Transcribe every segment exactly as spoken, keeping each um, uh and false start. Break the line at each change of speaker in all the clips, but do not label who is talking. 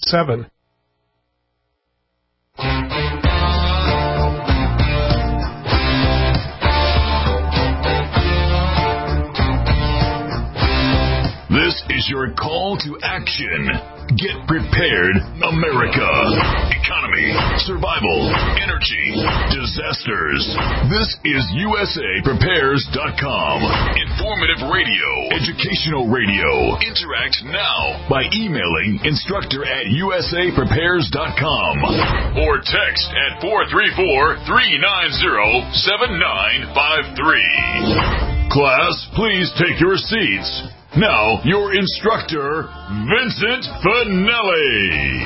seven.
This is your call to action. Get prepared, America. Economy, survival, energy, disasters. This is U S A Prepares dot com. Informative radio, educational radio. Interact now by emailing instructor at U S A Prepares dot com or text at four three four, three nine zero, seven nine five three. Class, please take your seats. Now, your instructor, Vincent Finelli.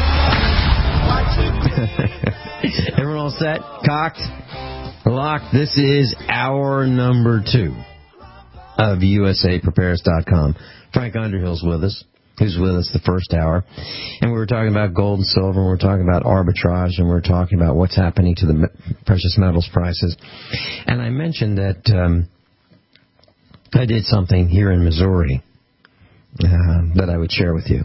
Everyone all set? Cocked? Locked? This is hour number two of U S A Prepares dot com. Frank Underhill's with us. He was with us the first hour. And we were talking about gold and silver, and we were talking about arbitrage, and we were talking about what's happening to the precious metals prices. And I mentioned that... Um, I did something here in Missouri uh, that I would share with you.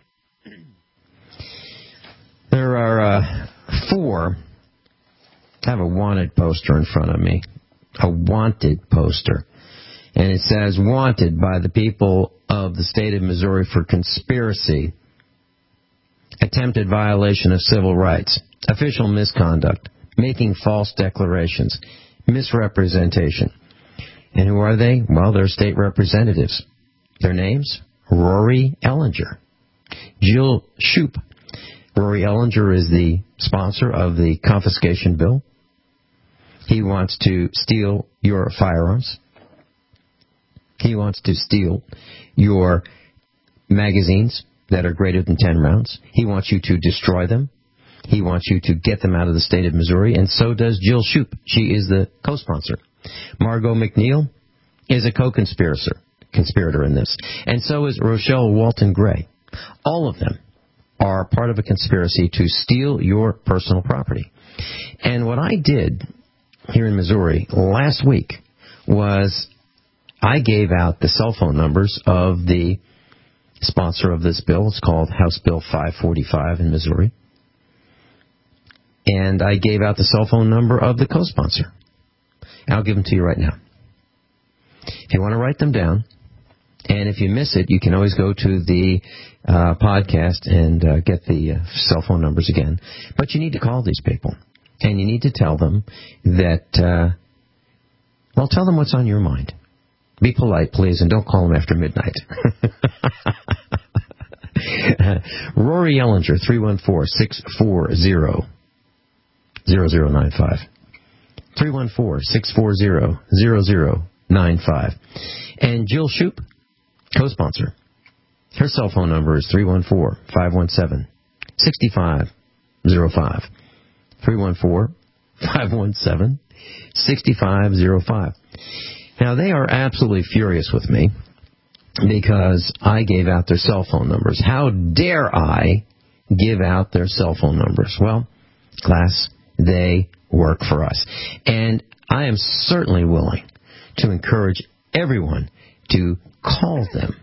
There are uh, four. I have a wanted poster in front of me, a wanted poster. And it says, wanted by the people of the state of Missouri for conspiracy, attempted violation of civil rights, official misconduct, making false declarations, misrepresentation. And who are they? Well, they're state representatives. Their names? Rory Ellinger, Jill Shoup. Rory Ellinger is the sponsor of the confiscation bill. He wants to steal your firearms. He wants to steal your magazines that are greater than ten rounds. He wants you to destroy them. He wants you to get them out of the state of Missouri, and so does Jill Shoup. She is the co-sponsor. Margot McNeil is a co-conspirator conspirator in this. And so is Rochelle Walton Gray. All of them are part of a conspiracy to steal your personal property. And what I did here in Missouri last week was I gave out the cell phone numbers of the sponsor of this bill. It's called House Bill five forty-five in Missouri. And I gave out the cell phone number of the co-sponsor. I'll give them to you right now. If you want to write them down, and if you miss it, you can always go to the uh, podcast and uh, get the uh, cell phone numbers again. But you need to call these people, and you need to tell them that, uh, well, tell them what's on your mind. Be polite, please, and don't call them after midnight. Rory Ellinger, three one four, six four zero, zero zero nine five. three one four, six four zero, zero zero nine five. And Jill Shoup, co-sponsor. Her cell phone number is three one four, five one seven, six five zero five. three one four, five one seven, six five zero five. Now, they are absolutely furious with me because I gave out their cell phone numbers. How dare I give out their cell phone numbers? Well, class, they work for us. And I am certainly willing to encourage everyone to call them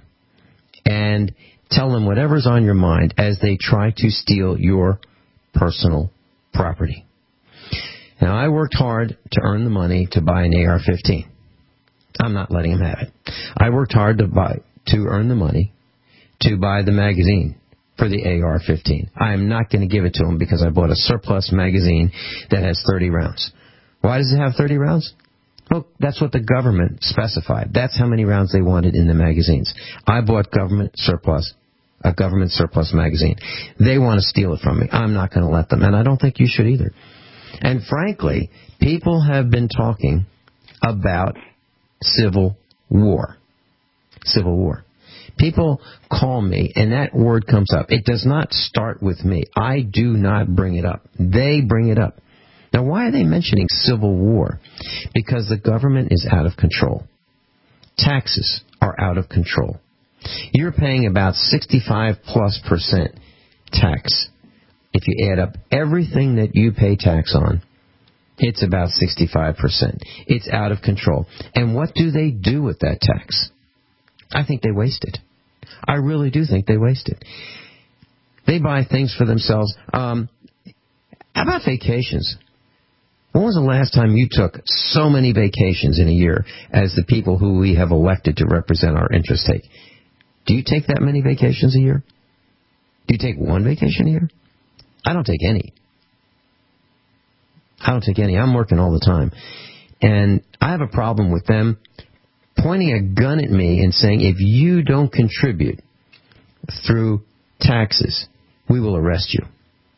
and tell them whatever's on your mind as they try to steal your personal property. Now, I worked hard to earn the money to buy an A R fifteen. I'm not letting them have it. I worked hard to buy to earn the money to buy the magazine for the A R fifteen. I am not going to give it to them because I bought a surplus magazine that has thirty rounds. Why does it have thirty rounds? Well, that's what the government specified. That's how many rounds they wanted in the magazines. I bought government surplus, a government surplus magazine. They want to steal it from me. I'm not going to let them, and I don't think you should either. And frankly, people have been talking about civil war. Civil war. People call me, and that word comes up. It does not start with me. I do not bring it up. They bring it up. Now, why are they mentioning civil war? Because the government is out of control. Taxes are out of control. You're paying about sixty-five plus percent tax. If you add up everything that you pay tax on, it's about sixty-five percent. It's out of control. And what do they do with that tax? I think they waste it. I really do think they waste it. They buy things for themselves. Um, how about vacations? When was the last time you took so many vacations in a year as the people who we have elected to represent our interests take? Do you take that many vacations a year? Do you take one vacation a year? I don't take any. I don't take any. I'm working all the time. And I have a problem with them pointing a gun at me and saying, if you don't contribute through taxes, we will arrest you.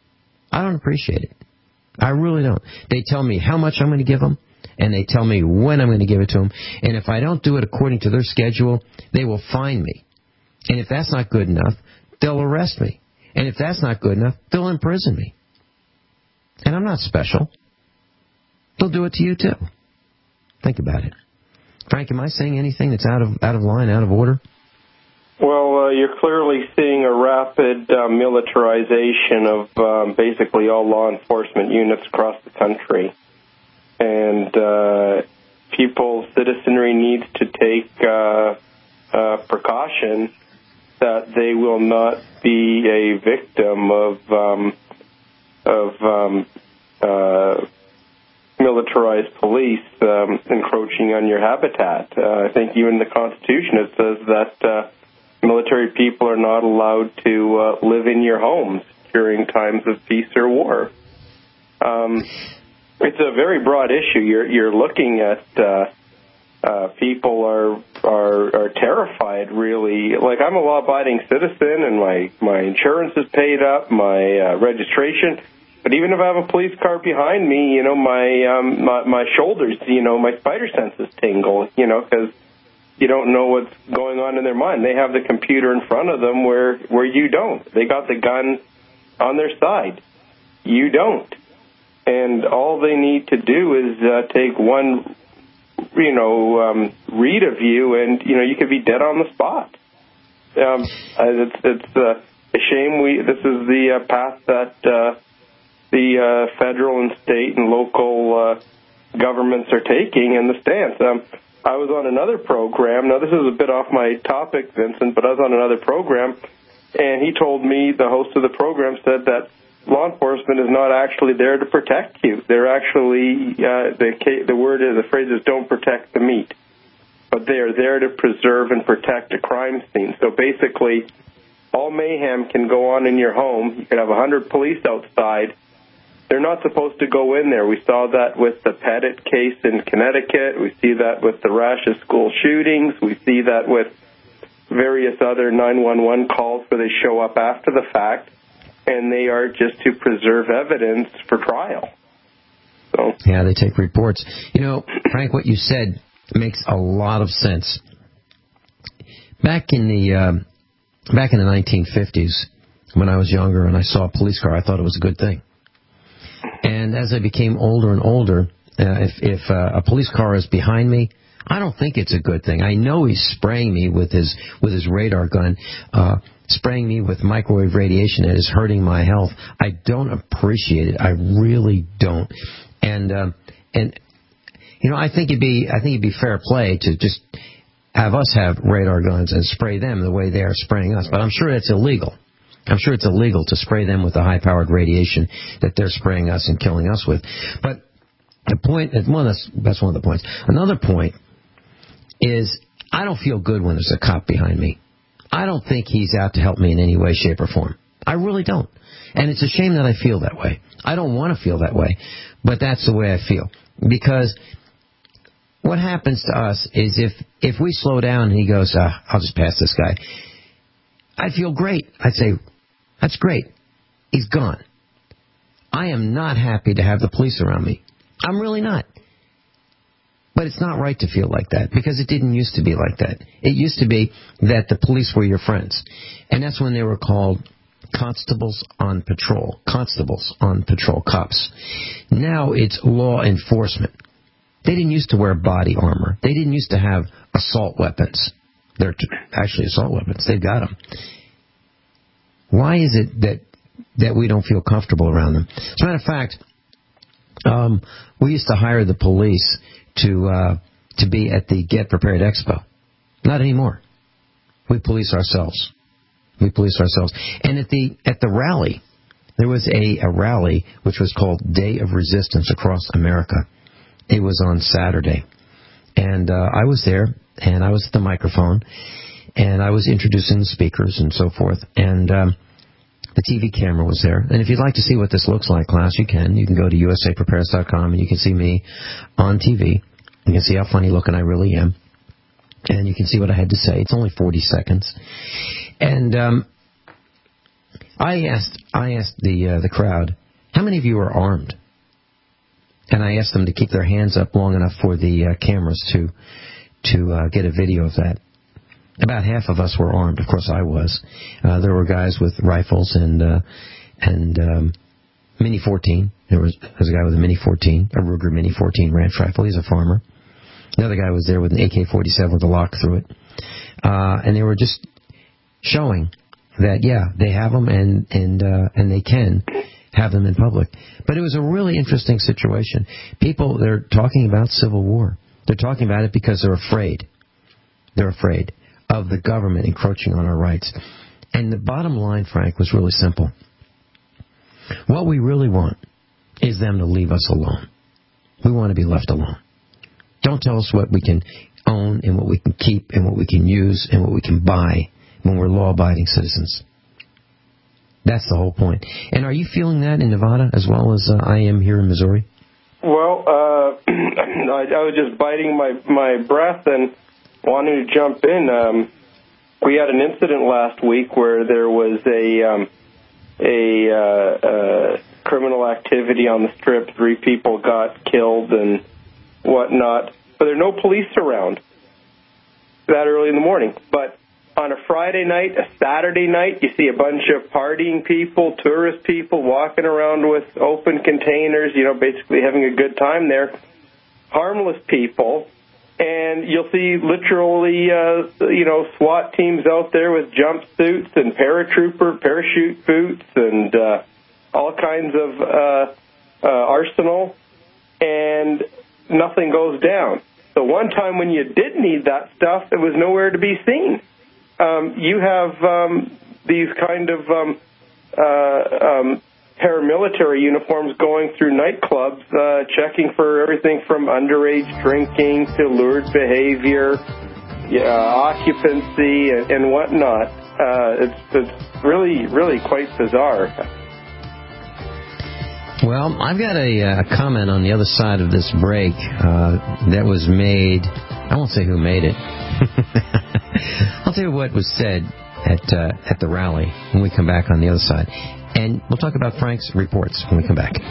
I don't appreciate it. I really don't. They tell me how much I'm going to give them, and they tell me when I'm going to give it to them. And if I don't do it according to their schedule, they will fine me. And if that's not good enough, they'll arrest me. And if that's not good enough, they'll imprison me. And I'm not special. They'll do it to you, too. Think about it. Frank, am I saying anything that's out of out of line, out of order?
Well, uh, you're clearly seeing a rapid uh, militarization of um, basically all law enforcement units across the country. And uh, people, citizenry needs to take uh, uh, precaution that they will not be a victim of um, of um, uh, militarized police um, encroaching on your habitat. Uh, I think even in the Constitution it says that uh, military people are not allowed to uh, live in your homes during times of peace or war. Um, it's a very broad issue. You're, you're looking at uh, uh, people are, are are terrified, really. Like, I'm a law-abiding citizen, and my, my insurance is paid up, my uh, registration. But even if I have a police car behind me, you know, my um, my, my shoulders, you know, my spider senses tingle, you know, because you don't know what's going on in their mind. They have the computer in front of them where, where you don't. They got the gun on their side. You don't. And all they need to do is uh, take one, you know, um, read of you, and, you know, you could be dead on the spot. Um, it's it's uh, a shame we. This is the uh, path that uh, the uh, federal and state and local uh, governments are taking, and the stance. Um, I was on another program. Now, this is a bit off my topic, Vincent, but I was on another program, and he told me, the host of the program said that law enforcement is not actually there to protect you. They're actually, uh, the, the word is, the phrase is, don't protect the meat. But they are there to preserve and protect a crime scene. So basically, all mayhem can go on in your home. You could have one hundred police outside. They're not supposed to go in there. We saw that with the Pettit case in Connecticut. We see that with the Rashes school shootings. We see that with various other nine one one calls where they show up after the fact, and they are just to preserve evidence for trial. So
yeah, they take reports. You know, Frank, what you said makes a lot of sense. Back in the uh, back in the nineteen fifties, when I was younger and I saw a police car, I thought it was a good thing. And as I became older and older, uh, if, if uh, a police car is behind me, I don't think it's a good thing. I know he's spraying me with his with his radar gun, uh, spraying me with microwave radiation that is hurting my health. I don't appreciate it. I really don't. And uh, and you know, I think it'd be I think it'd be fair play to just have us have radar guns and spray them the way they are spraying us. But I'm sure that's illegal. I'm sure it's illegal to spray them with the high-powered radiation that they're spraying us and killing us with. But the point, well, that's, that's one of the points. Another point is I don't feel good when there's a cop behind me. I don't think he's out to help me in any way, shape, or form. I really don't. And it's a shame that I feel that way. I don't want to feel that way, but that's the way I feel. Because what happens to us is if, if we slow down and he goes, uh, I'll just pass this guy, I'd feel great. I'd say, that's great. He's gone. I am not happy to have the police around me. I'm really not. But it's not right to feel like that, because it didn't used to be like that. It used to be that the police were your friends. And that's when they were called constables on patrol. Constables on patrol, cops. Now it's law enforcement. They didn't used to wear body armor. They didn't used to have assault weapons. They're actually assault weapons. They've got them. Why is it that that we don't feel comfortable around them? As a matter of fact, um, we used to hire the police to uh, to be at the Get Prepared Expo. Not anymore. We police ourselves. We police ourselves. And at the at the rally, there was a, a rally which was called Day of Resistance across America. It was on Saturday. And uh, I was there, and I was at the microphone, and I was introducing the speakers and so forth. And um, the T V camera was there. And if you'd like to see what this looks like, class, you can. You can go to U S A prepares dot com, and you can see me on T V. You can see how funny looking I really am. And you can see what I had to say. It's only forty seconds. And um, I asked I asked the uh, the crowd, how many of you are armed? And I asked them to keep their hands up long enough for the uh, cameras to to uh, get a video of that. About half of us were armed. Of course, I was. Uh, there were guys with rifles and uh, and um, Mini fourteen. There was, there was a guy with a Mini fourteen, a Ruger Mini fourteen ranch rifle. He's a farmer. Another guy was there with an A K forty-seven with a lock through it. Uh, and they were just showing that, yeah, they have them and and uh, and they can have them in public. But it was a really interesting situation. People, they're talking about civil war. They're talking about it because they're afraid. They're afraid of the government encroaching on our rights. And the bottom line, Frank, was really simple. What we really want is them to leave us alone. We want to be left alone. Don't tell us what we can own and what we can keep and what we can use and what we can buy when we're law-abiding citizens. That's the whole point. And are you feeling that in Nevada as well as uh, I am here in Missouri?
Well, uh, I, I was just biting my, my breath and wanting to jump in. Um, we had an incident last week where there was a um, a uh, uh, criminal activity on the Strip. Three people got killed and whatnot, but there are no police around that early in the morning. But on a Friday night, a Saturday night, you see a bunch of partying people, tourist people walking around with open containers, you know, basically having a good time there, harmless people, and you'll see literally, uh, you know, SWAT teams out there with jumpsuits and paratrooper parachute boots and uh, all kinds of uh, uh, arsenal, and nothing goes down. So one time when you did need that stuff, it was nowhere to be seen. Um, you have um, these kind of um, uh, um, paramilitary uniforms going through nightclubs, uh, checking for everything from underage drinking to lurid behavior, uh, occupancy, and, and whatnot. Uh, it's, it's really, really quite bizarre.
Well, I've got a, a comment on the other side of this break uh, that was made. I won't say who made it. I'll tell you what was said at uh, at the rally when we come back on the other side. And we'll talk about Frank's reports when we come back.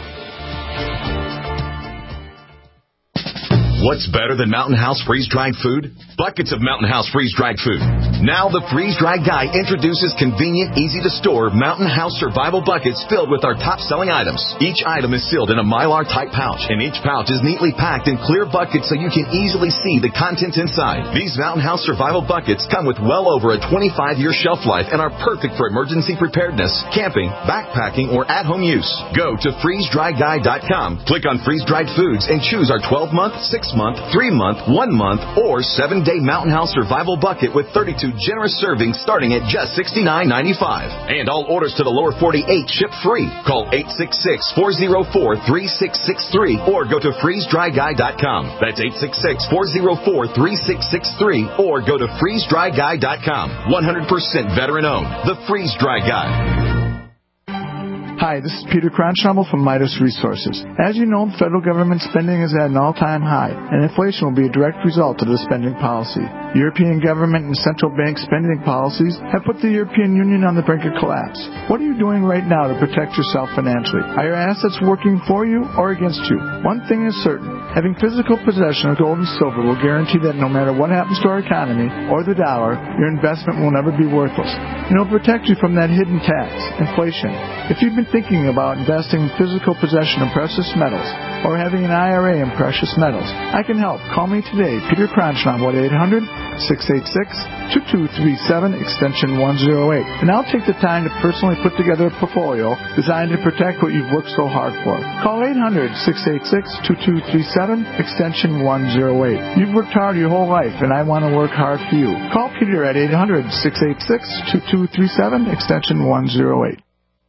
What's better than Mountain House freeze-dried food? Buckets of Mountain House freeze-dried food. Now the freeze-dried guy introduces convenient, easy-to-store Mountain House survival buckets filled with our top-selling items. Each item is sealed in a Mylar-type pouch, and each pouch is neatly packed in clear buckets so you can easily see the contents inside. These Mountain House survival buckets come with well over a twenty-five year shelf life and are perfect for emergency preparedness, camping, backpacking, or at-home use. Go to freeze dry guy dot com, click on freeze-dried foods, and choose our twelve month, six month, three month, one month, or seven day Mountain House survival bucket with thirty-two generous servings starting at just sixty-nine ninety-five. And all orders to the lower forty-eight ship free. Call eight six six, four oh four, three six six three or go to freeze dry guy dot com. That's eight six six, four oh four, three six six three or go to freeze dry guy dot com. one hundred percent veteran owned. The Freeze Dry Guy.
Hi, this is Peter Cronschnabel from Midas Resources. As you know, federal government spending is at an all-time high, and inflation will be a direct result of the spending policy. European government and central bank spending policies have put the European Union on the brink of collapse. What are you doing right now to protect yourself financially? Are your assets working for you or against you? One thing is certain. Having physical possession of gold and silver will guarantee that no matter what happens to our economy or the dollar, your investment will never be worthless. And it will protect you from that hidden tax, inflation. If you've been thinking about investing in physical possession of precious metals or having an I R A in precious metals, I can help. Call me today, Peter Cronschnabel at eight hundred, six eight six, two two three seven, extension one oh eight. And I'll take the time to personally put together a portfolio designed to protect what you've worked so hard for. Call eight hundred, six eight six, two two three seven, extension one oh eight. You've worked hard your whole life, and I want to work hard for you. Call Peter at eight hundred, six eight six, two two three seven, extension one oh eight.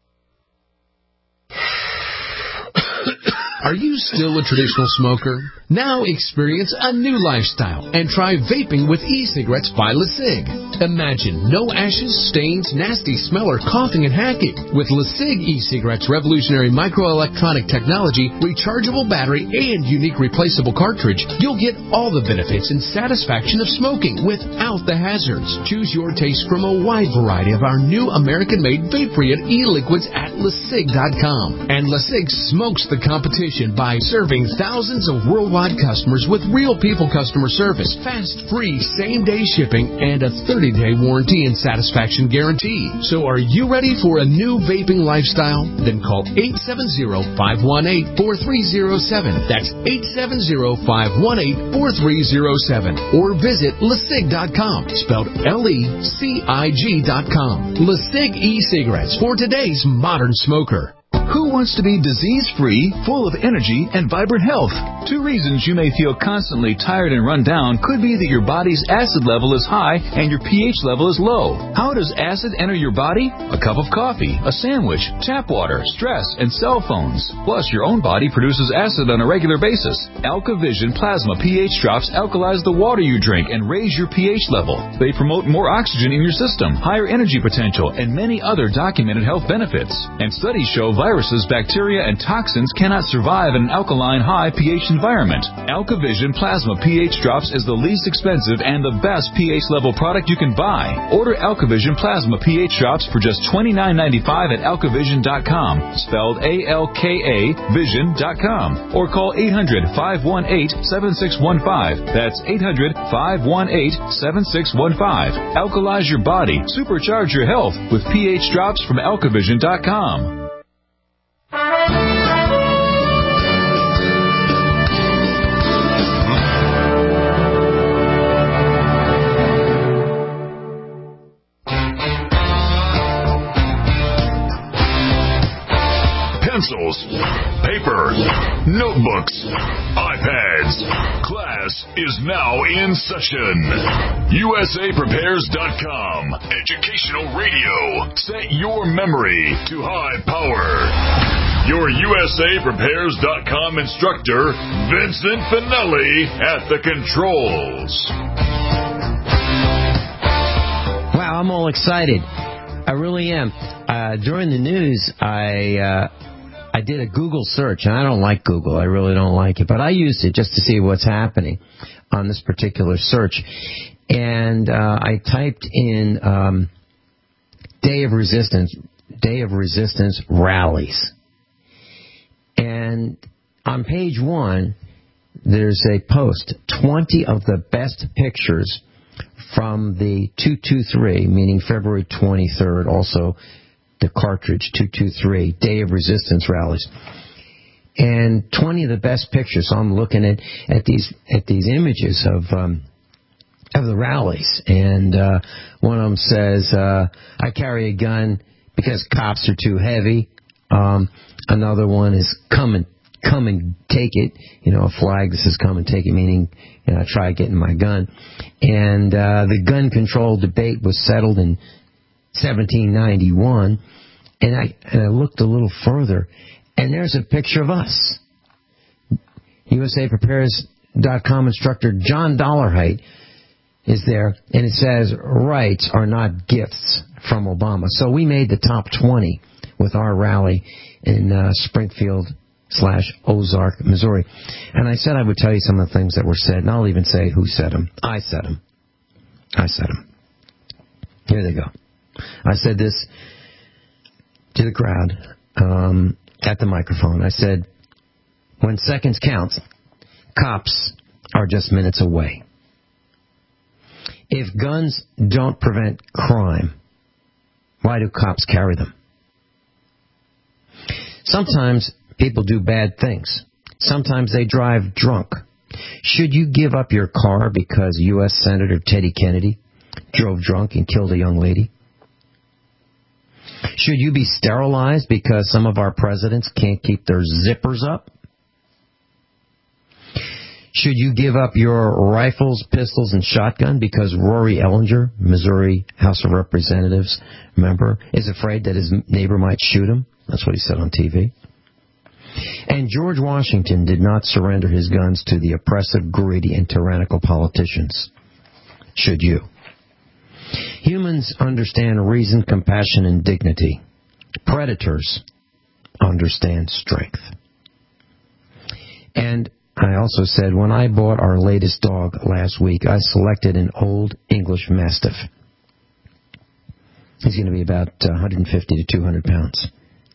Are you still a traditional smoker? Now experience a new lifestyle and try vaping with e-cigarettes by LeSig. Imagine no ashes, stains, nasty smell, or coughing and hacking. With LeSig e-cigarettes' revolutionary microelectronic technology, rechargeable battery, and unique replaceable cartridge, you'll get all the benefits and satisfaction of smoking without the hazards. Choose your taste from a wide variety of our new American-made vape-free e-liquids at LeSig dot com. And LeSig smokes the competition by serving thousands of worldwide customers with real people customer service, fast, free, same-day shipping, and a thirty-day warranty and satisfaction guarantee. So are you ready for a new vaping lifestyle? Then call eight seven zero, five one eight, four three zero seven. That's eight seven zero, five one eight, four three zero seven. Or visit LeSig dot com, spelled L E C I G dot com. LeSig e-cigarettes for today's modern smoker.
Who wants to be disease-free, full of energy, and vibrant health? Two reasons you may feel constantly tired and run down could be that your body's acid level is high and your pH level is low. How does acid enter your body? A cup of coffee, a sandwich, tap water, stress, and cell phones. Plus, your own body produces acid on a regular basis. AlkaVision Plasma pH drops alkalize the water you drink and raise your pH level. They promote more oxygen in your system, higher energy potential, and many other documented health benefits. And studies show viruses, bacteria, and toxins cannot survive in an alkaline high pH environment. AlkaVision Plasma pH Drops is the least expensive and the best pH level product you can buy. Order AlkaVision Plasma pH Drops for just twenty-nine ninety-five at alkavision dot com, spelled A L K A vision dot com, or call eight hundred, five one eight, seven six one five. That's eight hundred, five one eight, seven six one five. Alkalize your body, supercharge your health with pH Drops from alkavision dot com.
Pencils, paper, notebooks, iPads. Class is now in session. U S A Prepares dot com. Educational radio. Set your memory to high power. Your U S A Prepares dot com instructor, Vincent Finelli, at the controls.
Wow, I'm all excited. I really am. Uh, during the news, I uh, I did a Google search, and I don't like Google. I really don't like it, but I used it just to see what's happening on this particular search. And uh, I typed in um, Day of Resistance, Day of Resistance rallies. And on page one, there's a post, twenty of the best pictures from the two two three, meaning February twenty-third, also the cartridge two two three, Day of Resistance rallies. And twenty of the best pictures, so I'm looking at, at these at these images of um, of the rallies. And uh, one of them says, uh, I carry a gun because cops are too heavy. Um, another one is come and, come and take it, you know, a flag that says come and take it, meaning, you know, try getting my gun. And uh, the gun control debate was settled in seventeen ninety-one. And I, and I looked a little further, and there's a picture of us. U S A Prepares dot com instructor John Dollarheight is there, and it says, rights are not gifts from Obama. So we made the top twenty with our rally in uh, Springfield slash Ozark, Missouri. And I said I would tell you some of the things that were said, and I'll even say who said them. I said them. I said them. Here they go. I said this to the crowd um, at the microphone. I said, when seconds count, cops are just minutes away. If guns don't prevent crime, why do cops carry them? Sometimes people do bad things. Sometimes they drive drunk. Should you give up your car because U S Senator Teddy Kennedy drove drunk and killed a young lady? Should you be sterilized because some of our presidents can't keep their zippers up? Should you give up your rifles, pistols, and shotgun because Rory Ellinger, Missouri House of Representatives member, is afraid that his neighbor might shoot him? That's what he said on T V. And George Washington did not surrender his guns to the oppressive, greedy, and tyrannical politicians. Should you? Humans understand reason, compassion, and dignity. Predators understand strength. And I also said when I bought our latest dog last week, I selected an old English Mastiff. He's going to be about one hundred fifty to two hundred pounds.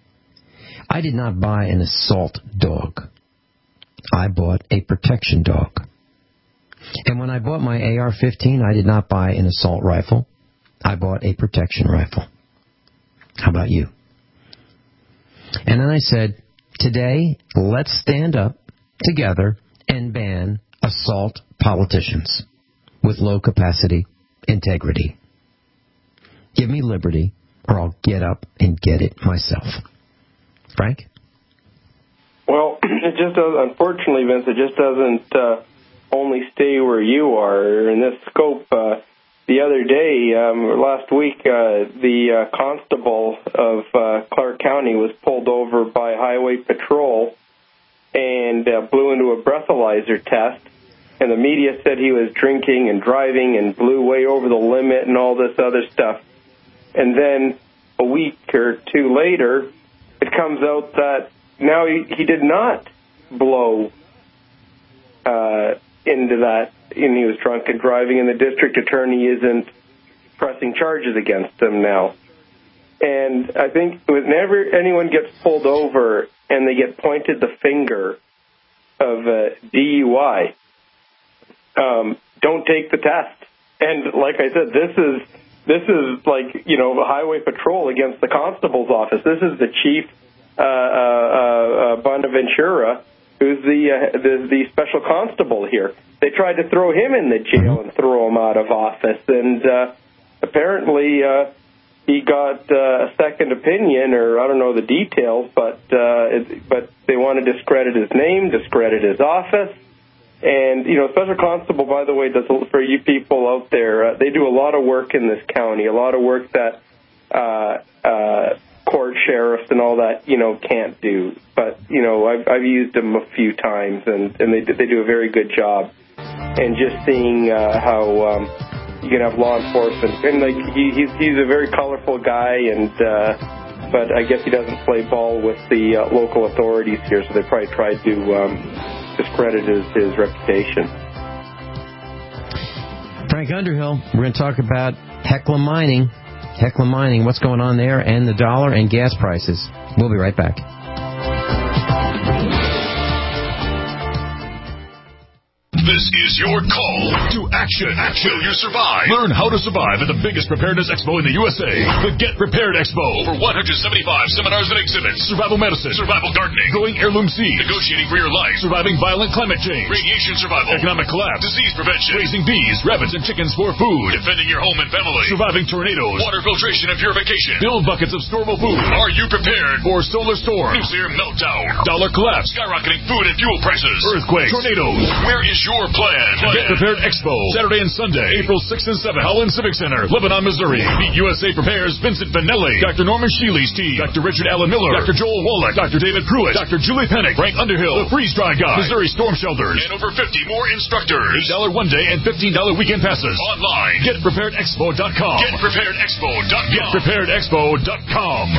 I did not buy an assault dog. I bought a protection dog. And when I bought my A R fifteen, I did not buy an assault rifle. I bought a protection rifle. How about you? And then I said, today, let's stand up together and ban assault politicians with low-capacity integrity. Give me liberty, or I'll get up and get it myself. Frank?
Well, it just does, unfortunately, Vince, it just doesn't uh, only stay where you are. In this scope, uh, the other day, um, last week, uh, the uh, constable of uh, Clark County was pulled over by Highway Patrol and uh, blew into a breathalyzer test. And the media said he was drinking and driving and blew way over the limit and all this other stuff. And then a week or two later, it comes out that now he, he did not blow uh, into that, and he was drunk and driving, and the district attorney isn't pressing charges against him now. And I think whenever anyone gets pulled over and they get pointed the finger of a D U I, um, don't take the test. And like I said, this is this is like, you know, Highway Patrol against the constable's office. This is the chief uh, uh, uh, Bonaventura, who's the, uh, the the special constable here. They tried to throw him in the jail and throw him out of office, and uh, apparently uh, he got uh, a second opinion, or I don't know the details, but uh, it, but they want to discredit his name, discredit his office. And, you know, Special Constable, by the way, does, for you people out there, uh, they do a lot of work in this county, a lot of work that uh, uh, court sheriffs and all that, you know, can't do. But, you know, I've, I've used them a few times, and, and they they do a very good job. And just seeing uh, how um, you can have law enforcement, and like he, he's he's a very colorful guy, and uh, but I guess he doesn't play ball with the uh, local authorities here, so they probably tried to um, discredit his, his reputation.
Frank Underhill, we're going to talk about Hecla Mining. Hecla Mining, what's going on there, and the dollar and gas prices. We'll be right back.
This is your call to action. Action. Will you survive? Learn how to survive at the biggest preparedness expo in the U S A. The Get Prepared Expo. Over one hundred seventy-five seminars and exhibits. Survival medicine. Survival gardening. Growing heirloom seeds. Negotiating for your life. Surviving violent climate change. Radiation survival. Economic collapse. Disease prevention. Raising bees, rabbits, and chickens for food. Defending your home and family. Surviving tornadoes. Water filtration and purification. Build buckets of storable food. Are you prepared for solar storm? Nuclear meltdown. Dollar collapse. Skyrocketing food and fuel prices. Earthquakes. Tornadoes. Where is your plan? Get Prepared Expo, Saturday and Sunday, April sixth and seventh, Howland Civic Center, Lebanon, Missouri. Meet U S A Prepares Vincent Vanelli, Doctor Norman Shealy's team, Doctor Richard Allen Miller, Doctor Joel Wallach, Doctor David Pruitt, Doctor Julie Pennick, Frank Underhill, the Freeze Dry Guy, Missouri Storm Shelters, and over fifty more instructors. eight dollars one day and fifteen dollars weekend passes. Online, get prepared expo dot com. get prepared expo dot com. get prepared expo dot com.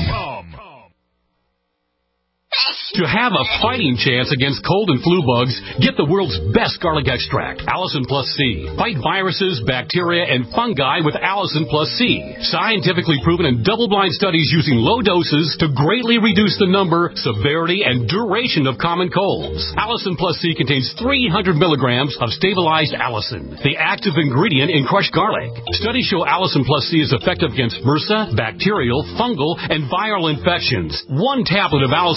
To have a fighting chance against cold and flu bugs, get the world's best garlic extract, Allison Plus C. Fight viruses, bacteria, and fungi with Allison Plus C. Scientifically proven in double-blind studies using low doses to greatly reduce the number, severity, and duration of common colds. Allison Plus C contains three hundred milligrams of stabilized allicin, the active ingredient in crushed garlic. Studies show Allison Plus C is effective against MRSA, bacterial, fungal, and viral infections. One tablet of Allison Plus C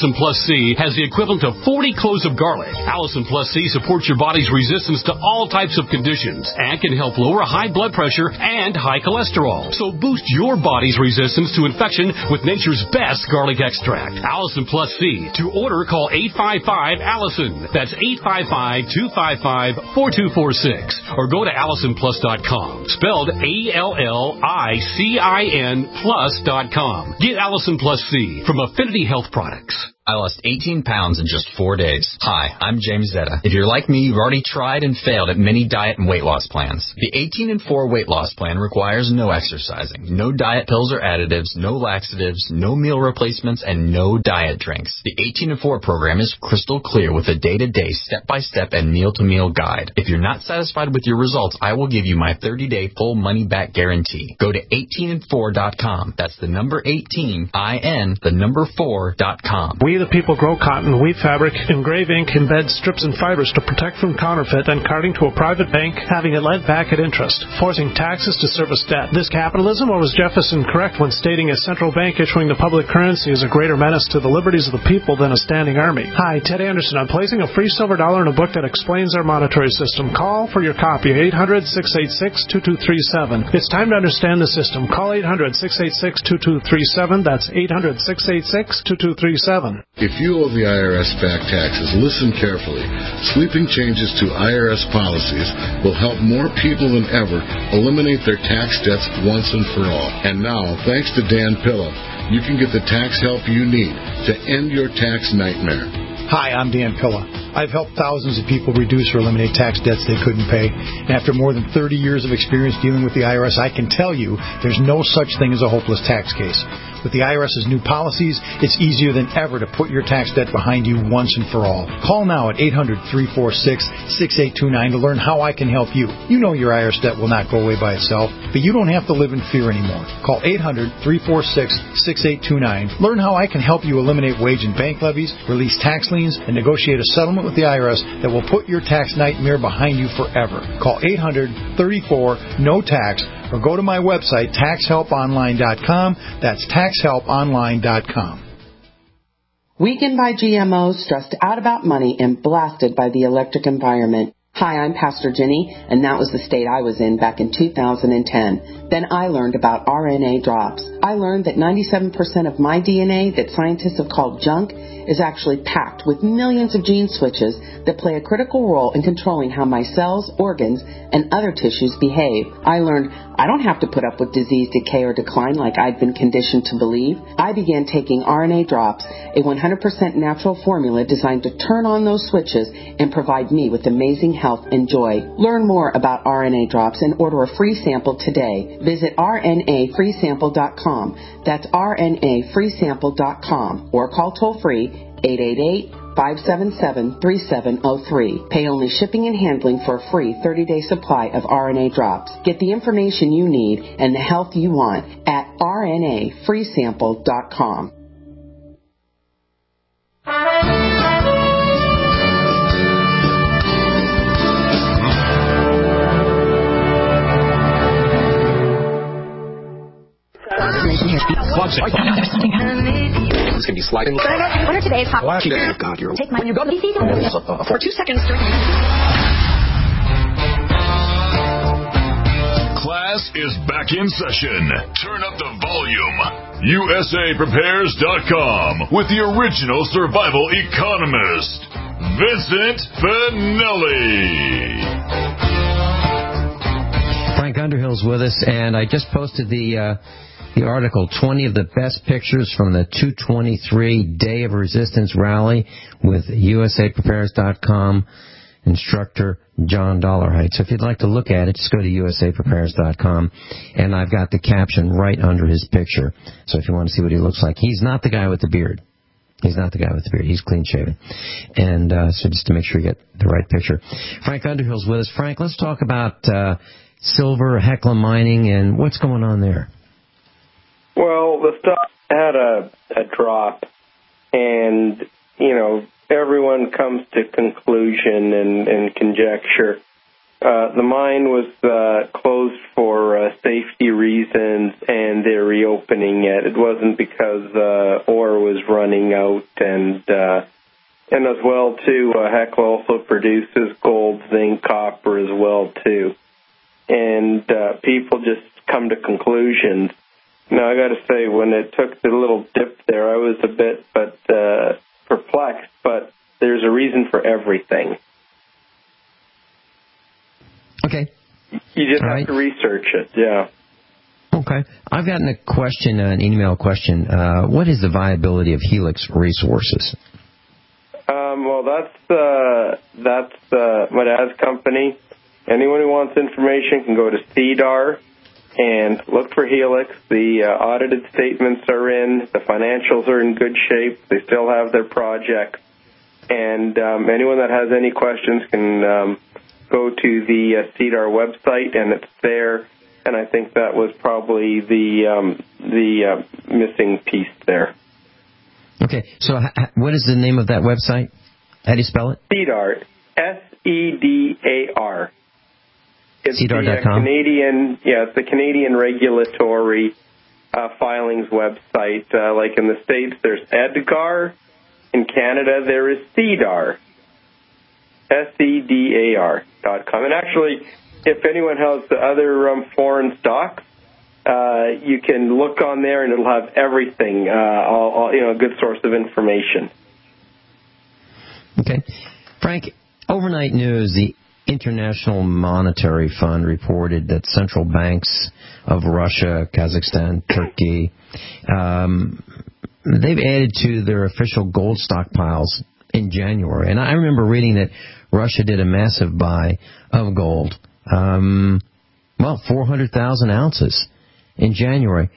C has the equivalent of forty cloves of garlic. Allison Plus C supports your body's resistance to all types of conditions and can help lower high blood pressure and high cholesterol. So boost your body's resistance to infection with nature's best garlic extract. Allison Plus C. To order, call eight five five, Allison. That's eight five five, two five five, four two four six. Or go to allison plus dot com. Spelled A L L I C I N plus dot com. Get Allison Plus C from Affinity Health Products.
I lost eighteen pounds in just four days. Hi, I'm James Zetta. If you're like me, you've already tried and failed at many diet and weight loss plans. The eighteen and four weight loss plan requires no exercising, no diet pills or additives, no laxatives, no meal replacements, and no diet drinks. The eighteen and four program is crystal clear with a day-to-day, step-by-step, and meal-to-meal guide. If you're not satisfied with your results, I will give you my thirty-day full money-back guarantee. Go to eighteen and four dot com. That's the number eighteen, I N, the number four dot com.
We the people grow cotton, weave fabric, engrave ink, embed strips and fibers to protect from counterfeit and carting to a private bank, having it lent back at interest, forcing taxes to service debt. This capitalism, or was Jefferson correct when stating a central bank issuing the public currency is a greater menace to the liberties of the people than a standing army? Hi, Ted Anderson. I'm placing a free silver dollar in a book that explains our monetary system. Call for your copy, eight hundred, six eight six, two two three seven. It's time to understand the system. Call eight hundred, six eight six, two two three seven. That's eight hundred, six eight six, two two three seven.
If you owe the I R S back taxes, listen carefully. Sweeping changes to I R S policies will help more people than ever eliminate their tax debts once and for all. And now, thanks to Dan Pilla, you can get the tax help you need to end your tax nightmare.
Hi, I'm Dan Pilla. I've helped thousands of people reduce or eliminate tax debts they couldn't pay. And after more than thirty years of experience dealing with the I R S, I can tell you there's no such thing as a hopeless tax case. With the I R S's new policies, it's easier than ever to put your tax debt behind you once and for all. Call now at eight hundred, three four six, six eight two nine to learn how I can help you. You know your I R S debt will not go away by itself, but you don't have to live in fear anymore. Call eight hundred, three four six, six eight two nine. Learn how I can help you eliminate wage and bank levies, release tax liens, and negotiate a settlement with the I R S that will put your tax nightmare behind you forever. Call eight hundred, thirty-four, no tax or go to my website, tax help online dot com. That's tax help online dot com.
Weakened by G M Os, stressed out about money, and blasted by the electric environment. Hi, I'm Pastor Jenny, and that was the state I was in back in two thousand ten. Then I learned about R N A drops. I learned that ninety-seven percent of my D N A that scientists have called junk is actually packed with millions of gene switches that play a critical role in controlling how my cells, organs, and other tissues behave. I learned I don't have to put up with disease, decay, or decline like I'd been conditioned to believe. I began taking R N A drops, a one hundred percent natural formula designed to turn on those switches and provide me with amazing health and joy. Learn more about R N A drops and order a free sample today. Visit R N A free sample dot com. That's R N A free sample dot com or call toll-free eight eight eight, five seven seven, three seven zero three. Pay only shipping and handling for a free thirty-day supply of R N A drops. Get the information you need and the health you want at R N A free sample dot com.
One second. This can be sliding. What are today's hot? Last day. God, you're. Take my new go. For two seconds.
Class is back in session. Turn up the volume. U S A Prepares dot com with the original survival economist, Vincent Finelli.
Frank Underhill's with us, and I just posted the uh, the article, twenty of the best pictures from the two twenty-three Day of Resistance rally with U S A Prepares dot com instructor John Dollarhide. So if you'd like to look at it, just go to U S A Prepares dot com, and I've got the caption right under his picture. So if you want to see what he looks like, he's not the guy with the beard. He's not the guy with the beard. He's clean-shaven. And uh, so just to make sure you get the right picture. Frank Underhill's with us. Frank, let's talk about uh, silver, Hecla mining, and what's going on there.
Well, the stock had a, a drop, and, you know, everyone comes to conclusion and, and conjecture Uh, the mine was uh, closed for uh, safety reasons, and they're reopening it. It wasn't because uh, ore was running out, and uh, and as well too, uh, Hecla also produces gold, zinc, copper as well too. And uh, people just come to conclusions. Now I got to say, when it took the little dip there, I was a bit but uh, perplexed. But there's a reason for everything.
Okay.
You just
All
have
right.
to research it, yeah.
Okay. I've gotten a question, uh, an email question. Uh, what is the viability of Helix Resources?
Um, well, that's uh, that's uh, my dad's company. Anyone who wants information can go to C D A R and look for Helix. The uh, audited statements are in. The financials are in good shape. They still have their projects. And um, anyone that has any questions can um, go to the uh, C D A R website, and it's there. And I think that was probably the um, the uh, missing piece there.
Okay, so h- what is the name of that website? How do you spell it?
C D A R, S E D A R. It's
C D A R
the
dot com?
uh, Canadian, yeah, it's the Canadian regulatory uh, filings website. Uh, like in the States, there's EDGAR. In Canada, there is C D A R. S E D A R dot com. And actually, if anyone has the other um, foreign stocks, uh, you can look on there and it'll have everything, uh, all, all, you know, a good source of information.
Okay. Frank, overnight news, the International Monetary Fund reported that central banks of Russia, Kazakhstan, Turkey, um, they've added to their official gold stockpiles in January. And I remember reading that Russia did a massive buy of gold, um, well, four hundred thousand ounces in January.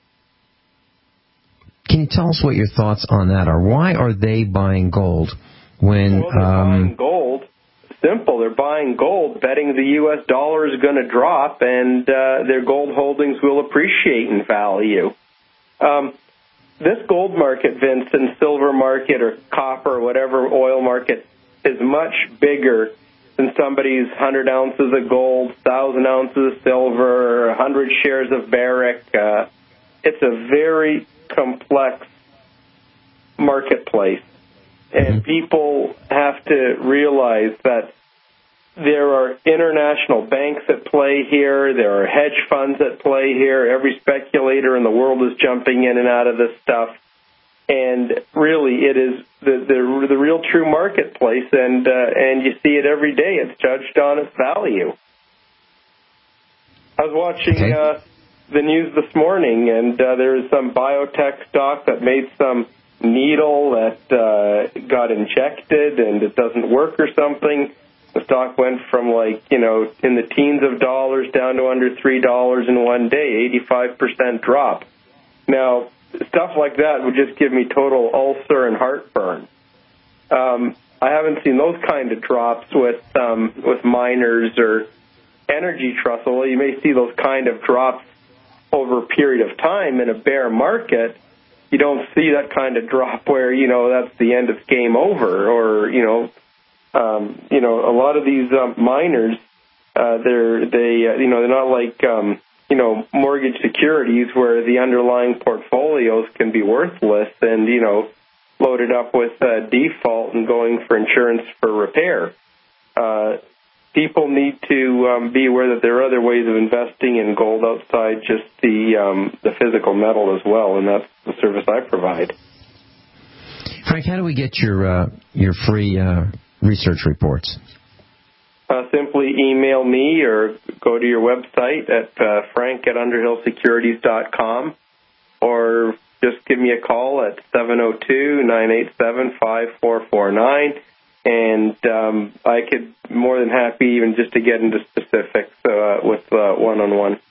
Can you tell us what your thoughts on that are? Why are they buying gold when...
Well, they're
um,
buying gold. Simple. They're buying gold, betting the U S dollar is going to drop, and uh, their gold holdings will appreciate in value. Um, this gold market, Vince, and silver market or copper or whatever oil market is much bigger than somebody's one hundred ounces of gold, one thousand ounces of silver, one hundred shares of Barrick. Uh, it's a very complex marketplace. And people have to realize that there are international banks at play here. There are hedge funds at play here. Every speculator in the world is jumping in and out of this stuff. And really, it is the the, the real true marketplace, and uh, and you see it every day. It's judged on its value. I was watching
okay.
uh, the news this morning, and uh, there was some biotech stock that made some needle that uh, got injected and it doesn't work or something. The stock went from, like, you know, in the teens of dollars down to under three dollars in one day, eighty-five percent drop. Now, stuff like that would just give me total ulcer and heartburn. Um, I haven't seen those kind of drops with um, with miners or energy trusts. Well, you may see those kind of drops over a period of time in a bear market. You don't see that kind of drop where, you know, that's the end, it's game over. Or, you know, um, you know, a lot of these um, miners, uh, they're they uh, you know they're not like um, you know mortgage securities where the underlying portfolios can be worthless and, you know, loaded up with uh, default and going for insurance for repair. Uh, people need to um, be aware that there are other ways of investing in gold outside just the um, the physical metal as well, and that's the service I provide.
Frank, how do we get your uh, your free uh, research reports?
Uh, simply email me or go to your website at uh, frank at underhill securities dot com, or just give me a call at seven oh two, nine eight seven, five four four nine. And um, I could more than happy even just to get into specifics uh, with uh, one-on-one.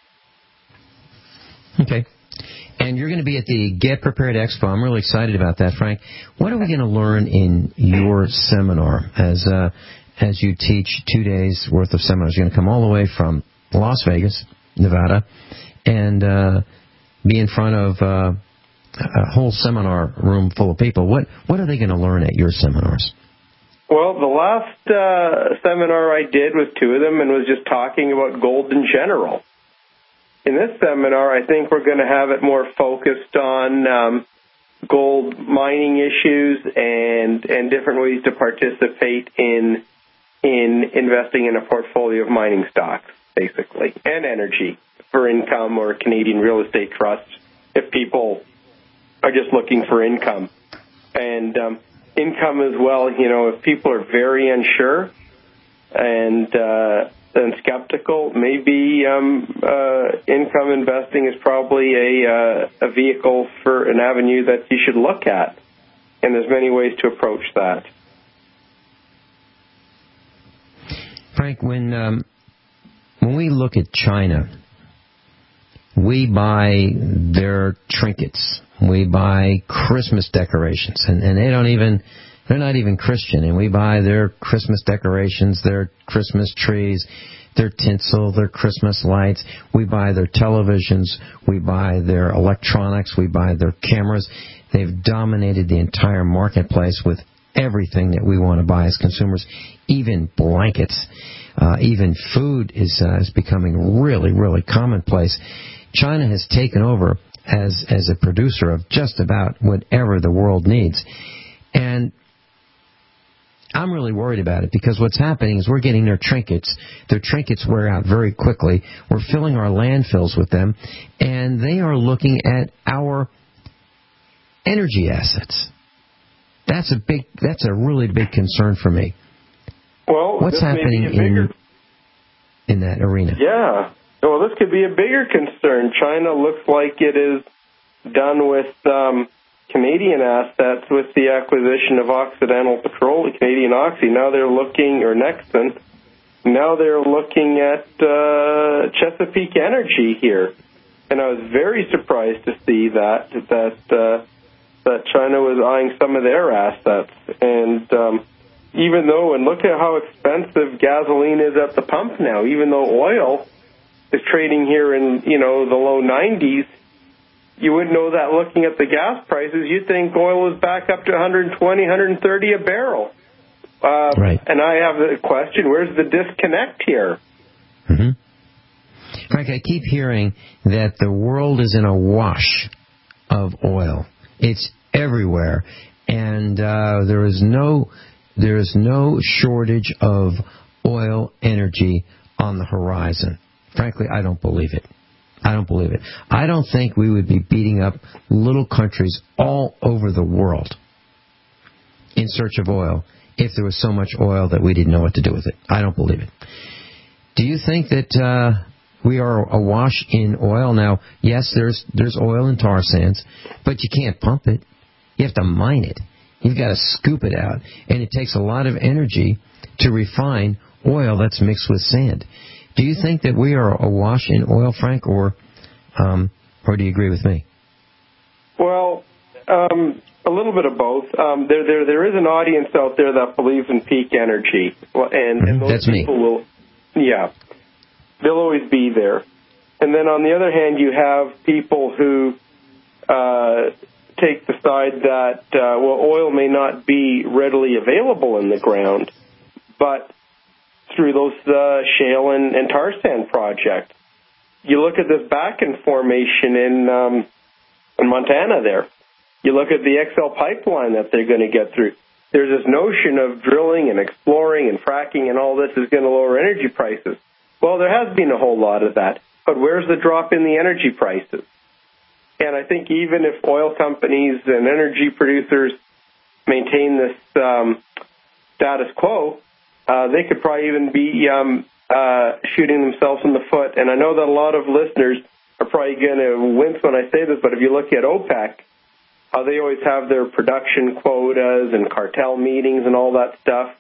Okay. And you're going to be at the Get Prepared Expo. I'm really excited about that, Frank. What are we going to learn in your seminar as uh, as you teach two days worth of seminars? You're going to come all the way from Las Vegas, Nevada, and uh, be in front of uh, a whole seminar room full of people. What what are they going to learn at your seminars?
Well, the last uh, seminar I did with two of them and was just talking about gold in general. In this seminar, I think we're going to have it more focused on um, gold mining issues and and different ways to participate in in investing in a portfolio of mining stocks, basically, and energy for income or Canadian real estate trusts if people are just looking for income. And um, income as well, you know, if people are very unsure and uh, and skeptical, maybe um, uh, income investing is probably a uh, a vehicle for an avenue that you should look at. And there's many ways to approach that.
Frank, when um, when we look at China, we buy their trinkets. We buy Christmas decorations, and, and they don't even, they're not even Christian, and we buy their Christmas decorations, their Christmas trees, their tinsel, their Christmas lights. We buy their televisions. We buy their electronics. We buy their cameras. They've dominated the entire marketplace with everything that we want to buy as consumers, even blankets. Uh, even food is, uh, is becoming really, really commonplace. China has taken over as as a producer of just about whatever the world needs. And I'm really worried about it because what's happening is we're getting their trinkets. Their trinkets wear out very quickly. We're filling our landfills with them, and they are looking at our energy assets. That's a big, that's a really big concern for me.
Well,
what's happening in in that arena?
Yeah. Well, this could be a bigger concern. China looks like it is done with um, Canadian assets with the acquisition of Occidental Petroleum, Canadian Oxy. Now they're looking, or Nexen, now they're looking at uh, Chesapeake Energy here. And I was very surprised to see that, that, uh, that China was eyeing some of their assets. And um, even though, and look at how expensive gasoline is at the pump now, even though oil is trading here in, you know, the low nineties, you wouldn't know that looking at the gas prices. You'd think oil is back up to one twenty, one thirty a barrel. Uh,
right.
And I have a question, where's the disconnect here?
Mm-hmm. Frank, I keep hearing that the world is in a wash of oil. It's everywhere. And uh, there is no there is no shortage of oil energy on the horizon. Frankly, I don't believe it. I don't believe it. I don't think we would be beating up little countries all over the world in search of oil if there was so much oil that we didn't know what to do with it. I don't believe it. Do you think that uh, we are awash in oil? Now, yes, there's there's oil in tar sands, but you can't pump it. You have to mine it. You've got to scoop it out, and it takes a lot of energy to refine oil that's mixed with sand. Do you think that we are awash in oil, Frank, or um, or do you agree with me?
Well, um, a little bit of both. Um, there, there, there is an audience out there that believes in peak energy, and, and those
That's
people
me.
will, yeah, they'll always be there. And then on the other hand, you have people who uh, take the side that uh, well, oil may not be readily available in the ground, but through those uh, shale and, and tar sand projects. You look at this Bakken formation in um, in Montana there. You look at the X L pipeline that they're going to get through. There's this notion of drilling and exploring and fracking and all this is going to lower energy prices. Well, there has been a whole lot of that. But where's the drop in the energy prices? And I think even if oil companies and energy producers maintain this um, status quo, Uh, they could probably even be um, uh, shooting themselves in the foot. And I know that a lot of listeners are probably going to wince when I say this, but if you look at OPEC, how they always have their production quotas and cartel meetings and all that stuff,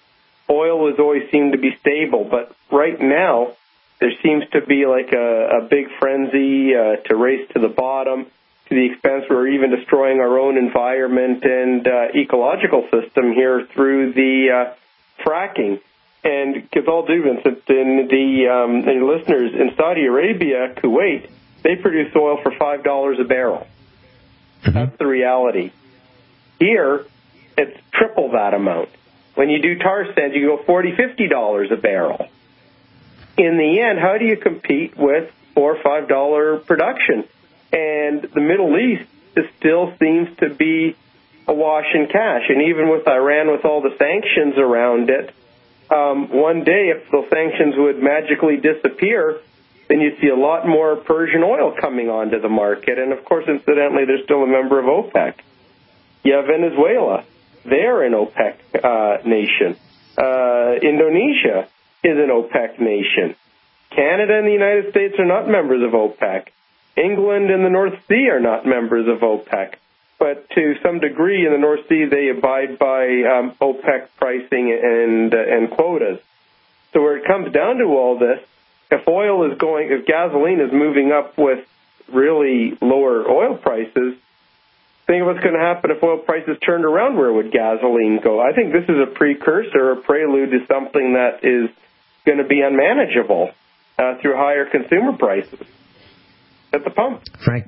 oil has always seemed to be stable. But right now, there seems to be like a, a big frenzy uh, to race to the bottom, to the expense we're even destroying our own environment and uh, ecological system here through the uh, fracking. And with all due, Vincent, in the um, and your listeners, in Saudi Arabia, Kuwait, they produce oil for five dollars a barrel. Mm-hmm. That's the reality. Here, it's triple that amount. When you do tar sands, you go forty dollars, fifty dollars a barrel. In the end, how do you compete with four or five dollar production? And the Middle East is still seems to be awash in cash. And even with Iran, with all the sanctions around it, um, one day if those sanctions would magically disappear, then you'd see a lot more Persian oil coming onto the market. And, of course, incidentally, they're still a member of OPEC. You have Venezuela. They're an OPEC uh, nation. Uh, Indonesia is an OPEC nation. Canada and the United States are not members of OPEC. England and the North Sea are not members of OPEC. But to some degree in the North Sea, they abide by um, OPEC pricing and, uh, and quotas. So where it comes down to all this, if oil is going, if gasoline is moving up with really lower oil prices, think of what's going to happen if oil prices turned around. Where would gasoline go? I think this is a precursor, a prelude to something that is going to be unmanageable uh, through higher consumer prices at the pump.
Frank,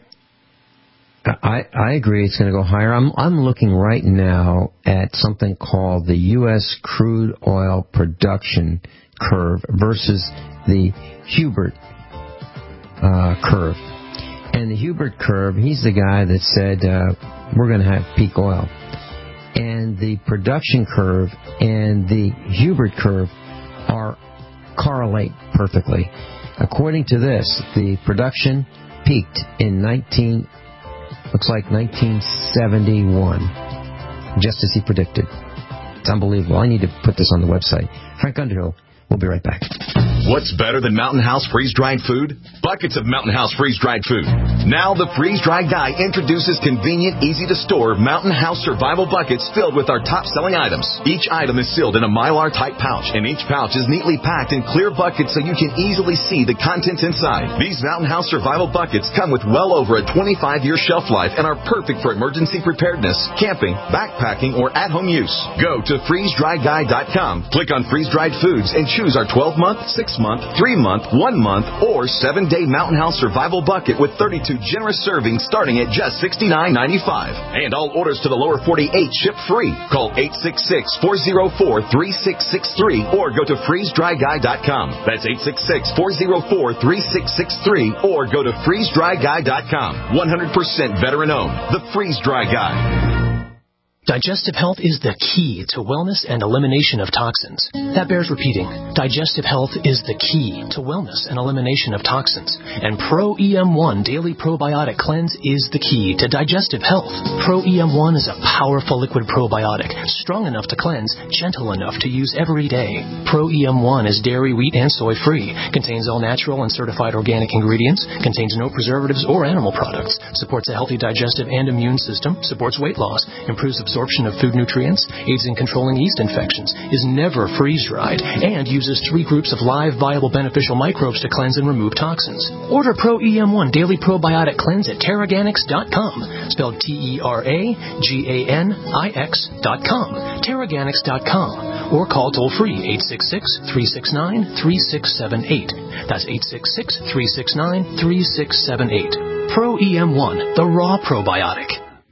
I, I agree it's going to go higher. I'm, I'm looking right now at something called the U S crude oil production curve versus the Hubert uh, curve. And the Hubert curve, he's the guy that said uh, we're going to have peak oil. And the production curve and the Hubert curve are correlate perfectly. According to this, the production peaked in nineteen looks like nineteen seventy-one, just as he predicted. It's unbelievable. I need to put this on the website. Frank Underhill. We'll be right back.
What's better than Mountain House freeze-dried food? Buckets of Mountain House freeze-dried food. Now the freeze-dried guy introduces convenient, easy-to-store Mountain House survival buckets filled with our top-selling items. Each item is sealed in a Mylar-type pouch, and each pouch is neatly packed in clear buckets so you can easily see the contents inside. These Mountain House survival buckets come with well over a twenty-five year shelf life and are perfect for emergency preparedness, camping, backpacking, or at-home use. Go to freeze dry guy dot com, click on freeze-dried foods, and choose our twelve month, six month, three month, one month, or seven day Mountain House Survival Bucket with thirty-two generous servings starting at just sixty-nine ninety-five. And all orders to the lower forty-eight ship free. Call eight six six, four oh four, three six six three or go to freeze dry guy dot com. That's eight six six, four oh four, three six six three or go to freeze dry guy dot com. one hundred percent veteran owned. The Freeze Dry Guy.
Digestive health is the key to wellness and elimination of toxins. That bears repeating. Digestive health is the key to wellness and elimination of toxins. And Pro E M one Daily Probiotic Cleanse is the key to digestive health. Pro E M one is a powerful liquid probiotic, strong enough to cleanse, gentle enough to use every day. Pro E M one is dairy, wheat, and soy free, contains all natural and certified organic ingredients, contains no preservatives or animal products, supports a healthy digestive and immune system, supports weight loss, improves absorption absorption of food nutrients, aids in controlling yeast infections, is never freeze-dried, and uses three groups of live, viable, beneficial microbes to cleanse and remove toxins. Order Pro E M one Daily Probiotic Cleanse at Terraganix dot com, spelled T E R A G A N I X dot com, Terraganix dot com, or call toll-free eight six six, three six nine, three six seven eight. That's eight six six, three six nine, three six seven eight. Pro E M one, the raw probiotic.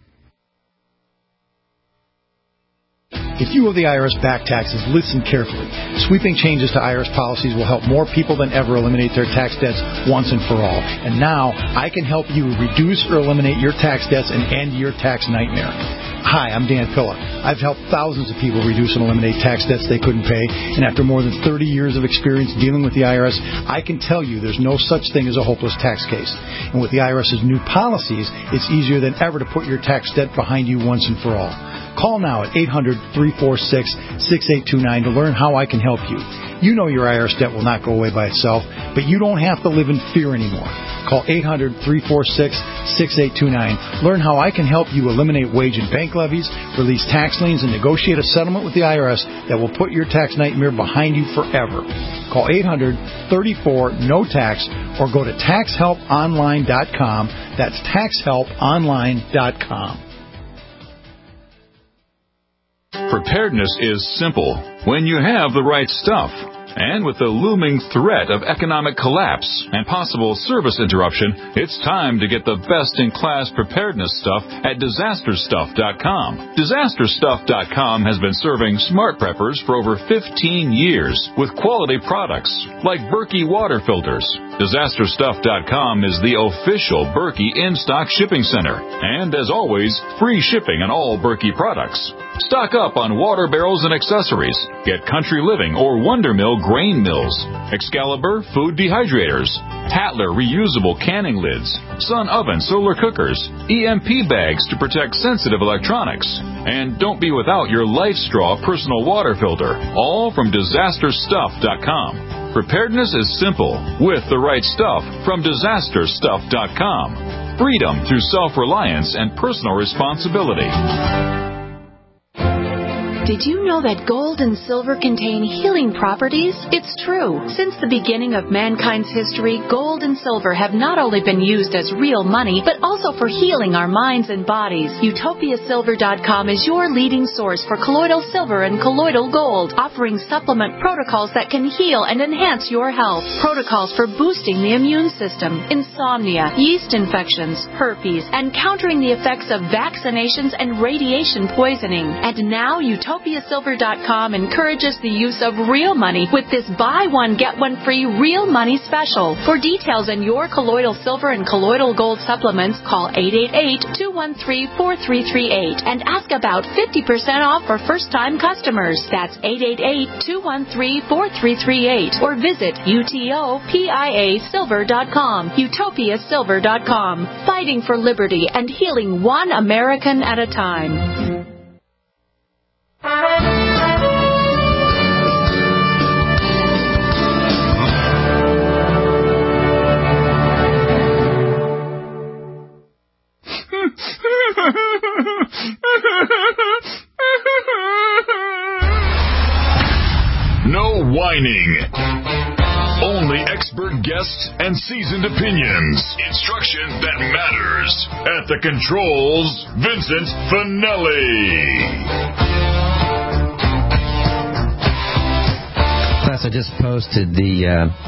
If you owe the I R S back taxes, listen carefully. Sweeping changes to I R S policies will help more people than ever eliminate their tax debts once and for all. And now, I can help you reduce or eliminate your tax debts and end your tax nightmare. Hi, I'm Dan Pilla. I've helped thousands of people reduce and eliminate tax debts they couldn't pay, and after more than thirty years of experience dealing with the I R S, I can tell you there's no such thing as a hopeless tax case. And with the IRS's new policies, it's easier than ever to put your tax debt behind you once and for all. Call now at eight hundred, three four six, six eight two nine to learn how I can help you. You know your I R S debt will not go away by itself, but you don't have to live in fear anymore. Call eight hundred, three four six, six eight two nine. Learn how I can help you eliminate wage and bank levies, release tax liens, and negotiate a settlement with the I R S that will put your tax nightmare behind you forever. Call eight hundred, three four, N O tax or go to tax help online dot com. That's tax help online dot com.
Preparedness is simple when you have the right stuff. And with the looming threat of economic collapse and possible service interruption, it's time to get the best-in-class preparedness stuff at disaster stuff dot com. disaster stuff dot com has been serving smart preppers for over fifteen years with quality products like Berkey water filters. disaster stuff dot com is the official Berkey in-stock shipping center. And as always, free shipping on all Berkey products. Stock up on water barrels and accessories. Get Country Living or Wonder Mill grain mills, Excalibur food dehydrators, Hatler reusable canning lids, Sun oven solar cookers, E M P bags to protect sensitive electronics. And don't be without your Life Straw personal water filter, all from disaster stuff dot com. Preparedness is simple with the right stuff from disaster stuff dot com. Freedom through self-reliance and personal responsibility.
Did you know that gold and silver contain healing properties? It's true. Since the beginning of mankind's history, gold and silver have not only been used as real money, but also for healing our minds and bodies. Utopia Silver dot com is your leading source for colloidal silver and colloidal gold, offering supplement protocols that can heal and enhance your health. Protocols for boosting the immune system, insomnia, yeast infections, herpes, and countering the effects of vaccinations and radiation poisoning. And now Utopia Utopia Silver dot com encourages the use of real money with this buy one, get one free real money special. For details on your colloidal silver and colloidal gold supplements, call eight eight eight, two one three, four three three eight and ask about fifty percent off for first-time customers. That's eight eight eight, two one three, four three three eight or visit Utopia Silver dot com. Utopia Silver dot com. Fighting for liberty and healing one American at a time.
No whining. Only expert guests and seasoned opinions. Instruction that matters. At the controls, Vincent Finelli.
Class, I just posted the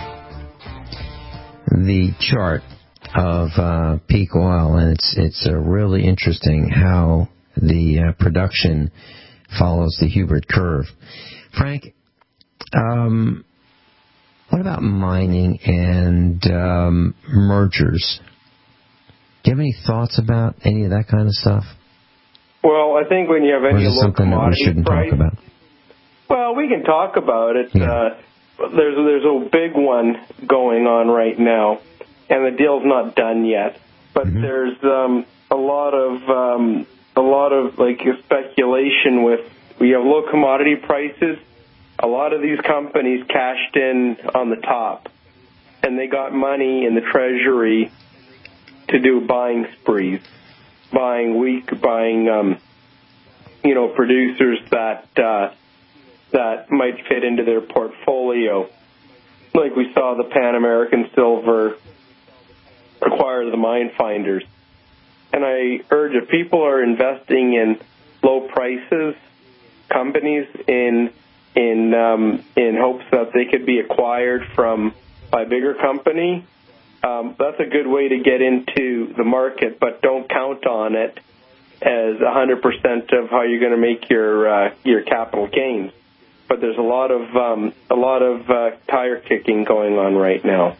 uh, the chart of uh, peak oil, and it's it's uh, really interesting how the uh, production follows the Hubert curve. Frank, um, what about mining and um, mergers? Do you have any thoughts about any of that kind of stuff?
Well, I think when you have any
or is it
low
something that we shouldn't
price,
talk about?
Well, we can talk about it.
Yeah.
Uh, there's there's a big one going on right now, and the deal's not done yet. But mm-hmm. there's um, a lot of um, a lot of like speculation with we have low commodity prices. A lot of these companies cashed in on the top, and they got money in the treasury to do buying sprees, buying weak, buying um, you know producers that uh, that might fit into their portfolio. Like we saw the Pan American Silver acquire the mine finders. And I urge if people are investing in low prices companies in in um, in hopes that they could be acquired from by a bigger company, um, that's a good way to get into the market, but don't count on it as one hundred percent of how you're going to make your uh, your capital gains. But there's a lot of um, a lot of uh, tire kicking going on right now.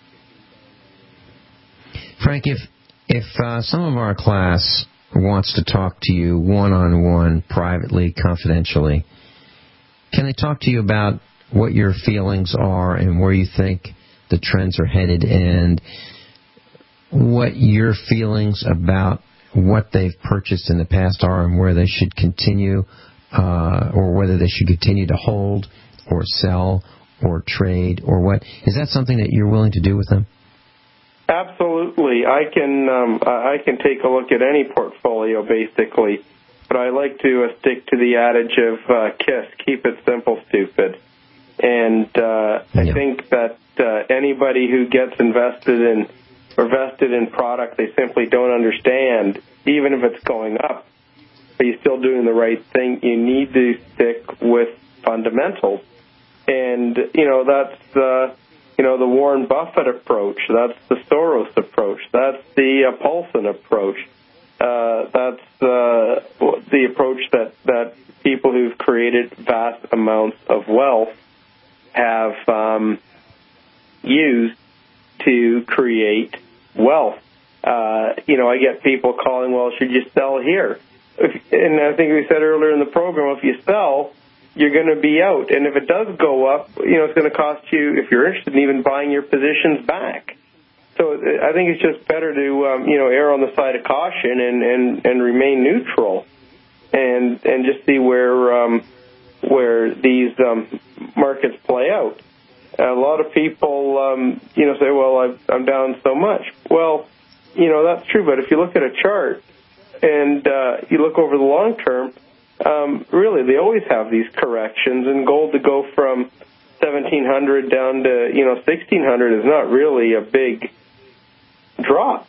Frank, if if uh, some of our class wants to talk to you one-on-one, privately, confidentially, can they talk to you about what your feelings are and where you think the trends are headed and what your feelings about what they've purchased in the past are and where they should continue uh, or whether they should continue to hold or sell or trade or what? Is that something that you're willing to do with them?
Absolutely. I can um, I can take a look at any portfolio, basically, but I like to uh, stick to the adage of uh, KISS, keep it simple, stupid. And uh, yeah. I think that uh, anybody who gets invested in or vested in product they simply don't understand, even if it's going up, but you're still doing the right thing, you need to stick with fundamentals. And, you know, that's, uh, you know, the Warren Buffett approach. That's the Soros approach. That's the uh, Paulson approach. Uh, that's uh, the approach that, that people who've created vast amounts of wealth have um, used to create wealth. Uh, you know, I get people calling, well, should you sell here? If, and I think we said earlier in the program, if you sell, you're going to be out. And if it does go up, you know, it's going to cost you, if you're interested in even buying your positions back. So I think it's just better to, um, you know, err on the side of caution and, and, and remain neutral and and just see where um, where these um, markets play out. A lot of people, um, you know, say, well, I've, I'm down so much. Well, you know, that's true. But if you look at a chart and uh, you look over the long term, um, really, they always have these corrections. And gold to go from seventeen hundred down to, you know, sixteen hundred is not really a big drop.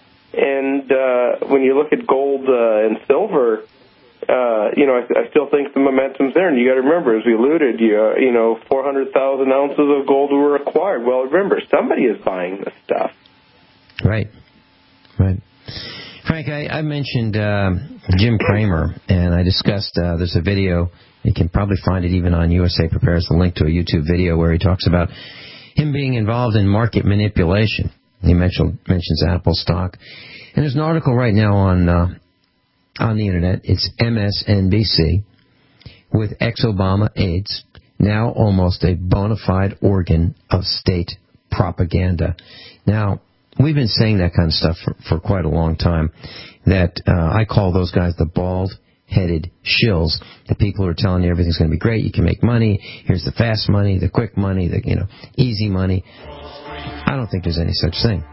And uh, when you look at gold uh, and silver, uh, you know, I, I still think the momentum's there. And you got to remember, as we alluded, you, uh, you know, four hundred thousand ounces of gold were acquired. Well, remember, somebody is buying this stuff.
Right. Right. Frank, I, I mentioned uh, Jim Cramer, and I discussed, uh, there's a video, you can probably find it even on U S A Prepares, the link to a YouTube video where he talks about him being involved in market manipulation. He mentioned, mentions Apple stock. And there's an article right now on uh, on the Internet. It's M S N B C, with ex-Obama aides, now almost a bona fide organ of state propaganda. Now, we've been saying that kind of stuff for, for quite a long time, that uh, I call those guys the bald-headed shills, the people who are telling you everything's going to be great, you can make money, here's the fast money, the quick money, the, you know, easy money. I don't think there's any such thing.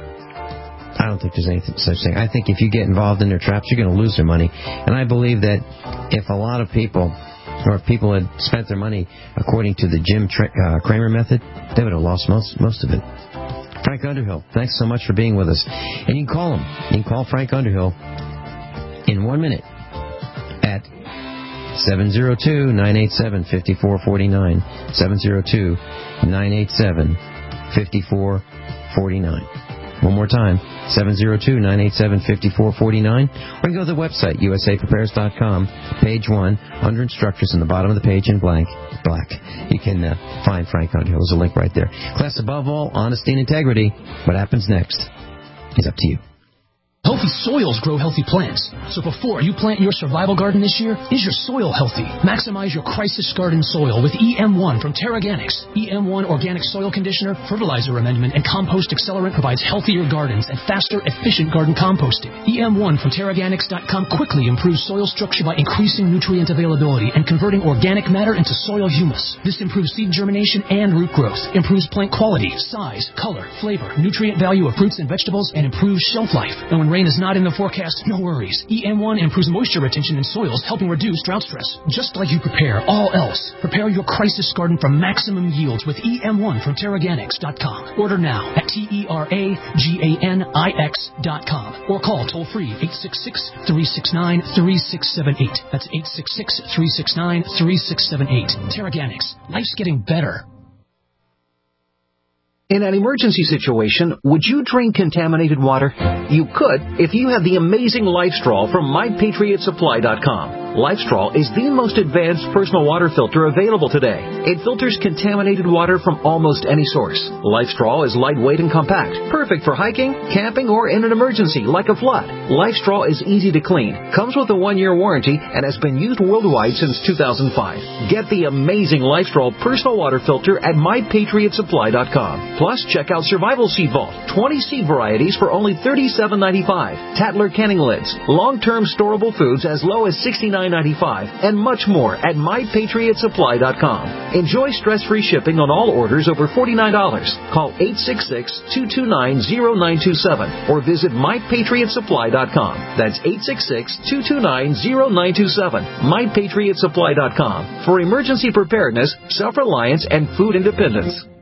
I don't think there's any such thing. I think if you get involved in their traps, you're going to lose their money. And I believe that if a lot of people, or if people had spent their money according to the Jim Tra- uh, Cramer method, they would have lost most most of it. Frank Underhill, thanks so much for being with us. And you can call him. You can call Frank Underhill in one minute at seven oh two, nine eight seven, five four four nine, seven oh two, nine eight seven, five four four nine. One more time, seven oh two, nine eight seven, five four four nine. Or you can go to the website, U S A Prepares dot com, page one, under instructors in the bottom of the page in blank, black. You can uh, find Frank Underhill. There's a link right there. Class, above all, honesty and integrity. What happens next is up to you.
Healthy soils grow healthy plants. So before you plant your survival garden this year, is your soil healthy? Maximize your crisis garden soil with E M one from Terraganics. E M one Organic Soil Conditioner, Fertilizer Amendment, and Compost Accelerant provides healthier gardens and faster, efficient garden composting. E M one from Terraganics dot com quickly improves soil structure by increasing nutrient availability and converting organic matter into soil humus. This improves seed germination and root growth, improves plant quality, size, color, flavor, nutrient value of fruits and vegetables, and improves shelf life. And when rain is not in the forecast, no worries. E M one improves moisture retention in soils, helping reduce drought stress. Just like you prepare all else, prepare your crisis garden for maximum yields with E M one from Terraganics dot com. Order now at T E R A G A N I X dot com or call toll-free eight six six, three six nine, three six seven eight. That's eight six six, three six nine, three six seven eight. Terraganics. Life's getting better.
In an emergency situation, would you drink contaminated water? You could if you have the amazing LifeStraw from My Patriot Supply dot com. LifeStraw is the most advanced personal water filter available today. It filters contaminated water from almost any source. LifeStraw is lightweight and compact, perfect for hiking, camping, or in an emergency like a flood. LifeStraw is easy to clean, comes with a one-year warranty, and has been used worldwide since two thousand five. Get the amazing LifeStraw personal water filter at My Patriot Supply dot com. Plus, check out Survival Seed Vault, twenty seed varieties for only thirty-seven ninety-five. Tattler canning lids, long-term storable foods as low as sixty-nine ninety-five, and much more at My Patriot Supply dot com. Enjoy stress-free shipping on all orders over forty-nine dollars. Call eight six six, two two nine, zero nine two seven or visit My Patriot Supply dot com. That's eight six six, two two nine, zero nine two seven. My Patriot Supply dot com for emergency preparedness, self-reliance, and food independence.